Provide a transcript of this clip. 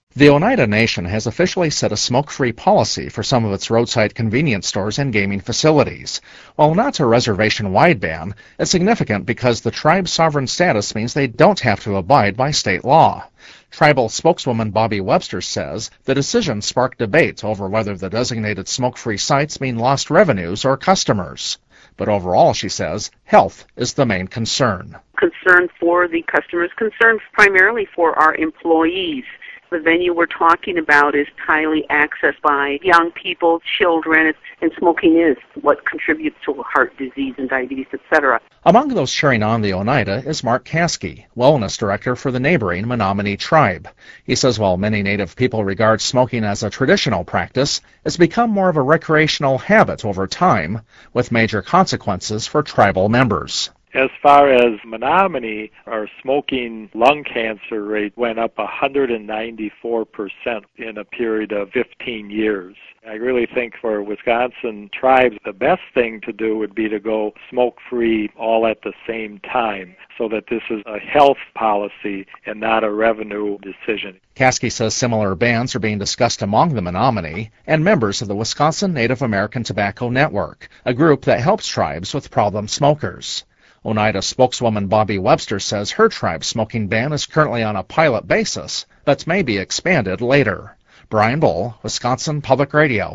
The Oneida Nation has officially set a smoke-free policy for some of its roadside convenience stores and gaming facilities. While not a reservation-wide ban, it's significant because the tribe's sovereign status means they don't have to abide by state law. Tribal spokeswoman Bobby Webster says the decision sparked debate over whether the designated smoke-free sites mean lost revenues or customers. But overall, she says, health is the main concern. Concern for the customers, concern primarily for our employees. The venue we're talking about is highly accessed by young people, children, and smoking is what contributes to heart disease and diabetes, etc. Among those cheering on the Oneida is Mark Caskey, wellness director for the neighboring Menominee tribe. He says while many Native people regard smoking as a traditional practice, it's become more of a recreational habit over time, with major consequences for tribal members. As far as Menominee, our smoking lung cancer rate went up 194% in a period of 15 years. I really think for Wisconsin tribes, the best thing to do would be to go smoke-free all at the same time, so that this is a health policy and not a revenue decision. Caskey says similar bans are being discussed among the Menominee and members of the Wisconsin Native American Tobacco Network, a group that helps tribes with problem smokers. Oneida spokeswoman Bobby Webster says her tribe's smoking ban is currently on a pilot basis, but may be expanded later. Brian Bull, Wisconsin Public Radio.